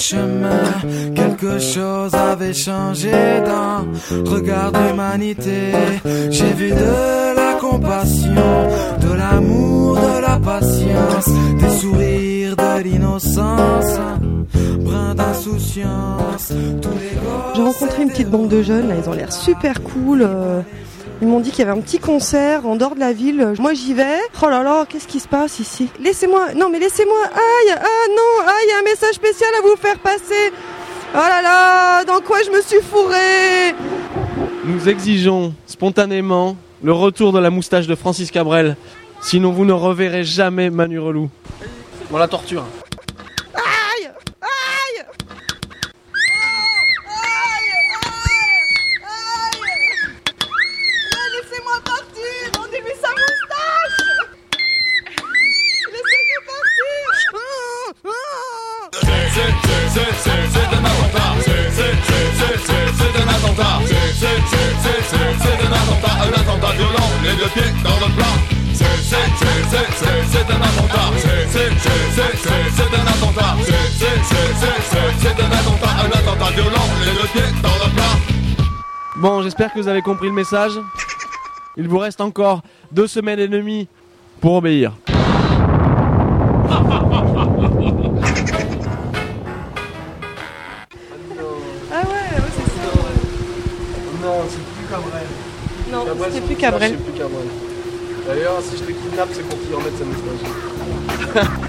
chemin, quelque chose avait changé dans le regard de l'humanité. J'ai vu de la compassion, de l'amour, de la patience, des sourires, de l'innocence, brin d'insouciance. J'ai rencontré une petite bande de jeunes, là, ils ont l'air super cool. Ils m'ont dit qu'il y avait un petit concert en dehors de la ville. Moi j'y vais. Oh là là, qu'est-ce qui se passe ici? Laissez-moi, non mais laissez-moi. Aïe, ah non, aïe, il y a un message spécial à vous faire passer. Oh là là, dans quoi je me suis fourrée? Nous exigeons spontanément le retour de la moustache de Francis Cabrel. Sinon vous ne reverrez jamais Manu Relou. Bon, la torture. Aïe, aïe. Laissez-moi partir, rendez-lui sa moustache. Laissez-nous partir. C'est un attentat. C'est un attentat. C'est un attentat. Un attentat violent, les deux pieds dans le plat. C'est un attentat. C'est un attentat. C'est un attentat. Un attentat violent, les deux pieds dans le plat. Bon, j'espère que vous avez compris le message. Il vous reste encore 2 semaines et demie pour obéir. Ah ouais, c'est ça. Non, c'est plus Cabrel. Non, c'est plus Cabrel. D'ailleurs, si je te kidnappe, c'est pour qu'il remette sa moustache.